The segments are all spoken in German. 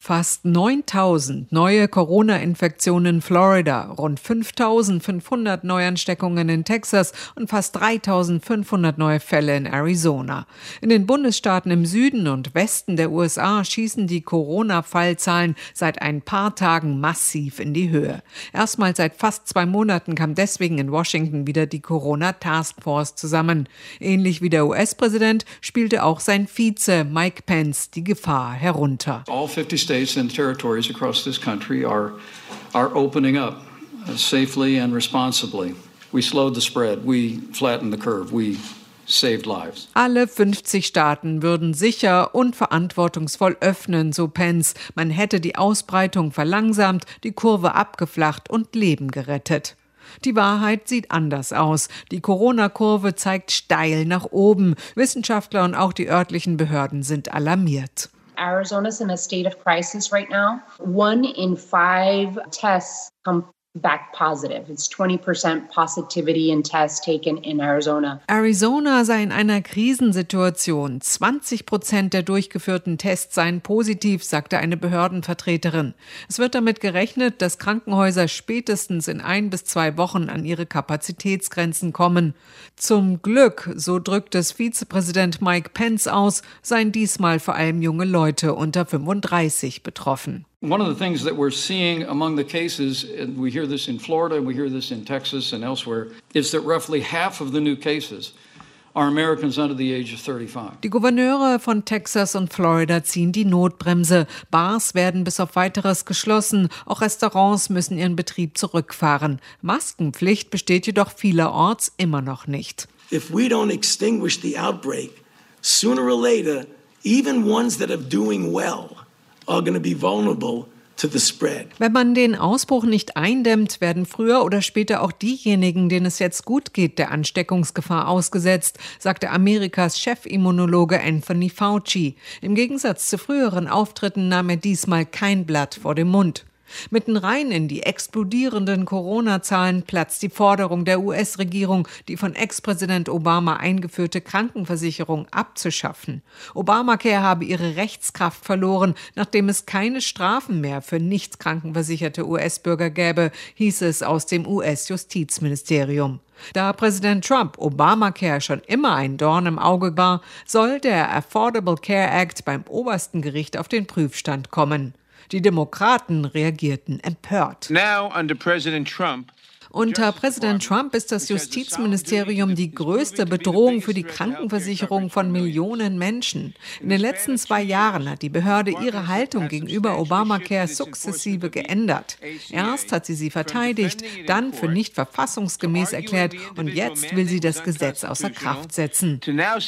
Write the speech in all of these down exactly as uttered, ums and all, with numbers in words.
Fast neuntausend neue Corona-Infektionen in Florida, rund fünftausendfünfhundert Neuansteckungen in Texas und fast dreitausendfünfhundert neue Fälle in Arizona. In den Bundesstaaten im Süden und Westen der U S A schießen die Corona-Fallzahlen seit ein paar Tagen massiv in die Höhe. Erstmals seit fast zwei Monaten kam deswegen in Washington wieder die Corona-Taskforce zusammen. Ähnlich wie der U S-Präsident spielte auch sein Vize Mike Pence die Gefahr herunter. All fifty states and territories across this country are are opening up uh, safely and responsibly. We slowed the spread, we flattened the curve, we saved lives. Alle fünfzig Staaten würden sicher und verantwortungsvoll öffnen, so Pence. Man hätte die Ausbreitung verlangsamt, die Kurve abgeflacht und Leben gerettet. Die Wahrheit sieht anders aus. Die Corona-Kurve zeigt steil nach oben. Wissenschaftler und auch die örtlichen Behörden sind alarmiert. Arizona's in a state of crisis right now. One in five tests come back positive. It's twenty percent positivity in tests taken in Arizona. Arizona sei in einer Krisensituation. zwanzig Prozent der durchgeführten Tests seien positiv, sagte eine Behördenvertreterin. Es wird damit gerechnet, dass Krankenhäuser spätestens in ein bis zwei Wochen an ihre Kapazitätsgrenzen kommen. Zum Glück, so drückt es Vizepräsident Mike Pence aus, seien diesmal vor allem junge Leute unter fünfunddreißig betroffen. One of the things that we're seeing among the cases, and we hear this in Florida, we hear this in Texas and elsewhere, is that roughly half of the new cases are Americans under the age of thirty-five. Die Gouverneure von Texas und Florida ziehen die Notbremse. Bars werden bis auf Weiteres geschlossen. Auch Restaurants müssen ihren Betrieb zurückfahren. Maskenpflicht besteht jedoch vielerorts immer noch nicht. If we don't extinguish the outbreak, sooner or later, even ones that are doing well are going to be vulnerable to the spread. Wenn man den Ausbruch nicht eindämmt, werden früher oder später auch diejenigen, denen es jetzt gut geht, der Ansteckungsgefahr ausgesetzt, sagte Amerikas Chefimmunologe Anthony Fauci. Im Gegensatz zu früheren Auftritten nahm er diesmal kein Blatt vor den Mund. Mitten rein in die explodierenden Corona-Zahlen platzt die Forderung der U S-Regierung, die von Ex-Präsident Obama eingeführte Krankenversicherung abzuschaffen. Obamacare habe ihre Rechtskraft verloren, nachdem es keine Strafen mehr für nicht krankenversicherte U S-Bürger gäbe, hieß es aus dem U S-Justizministerium. Da Präsident Trump Obamacare schon immer ein Dorn im Auge war, soll der Affordable Care Act beim obersten Gericht auf den Prüfstand kommen. Die Demokraten reagierten empört. Now under President Trump, Unter Präsident Trump ist das Justizministerium die größte Bedrohung für die Krankenversicherung von Millionen Menschen. In den letzten zwei Jahren hat die Behörde ihre Haltung gegenüber Obamacare sukzessive geändert. Erst hat sie sie verteidigt, dann für nicht verfassungsgemäß erklärt und jetzt will sie das Gesetz außer Kraft setzen,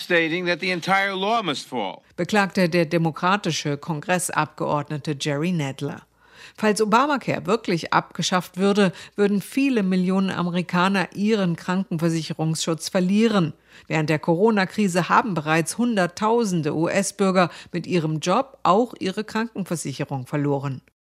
beklagte der demokratische Kongressabgeordnete Jerry Nadler. Falls Obamacare wirklich abgeschafft würde, würden viele Millionen Amerikaner ihren Krankenversicherungsschutz verlieren. Während der Corona-Krise haben bereits Hunderttausende U S-Bürger mit ihrem Job auch ihre Krankenversicherung verloren.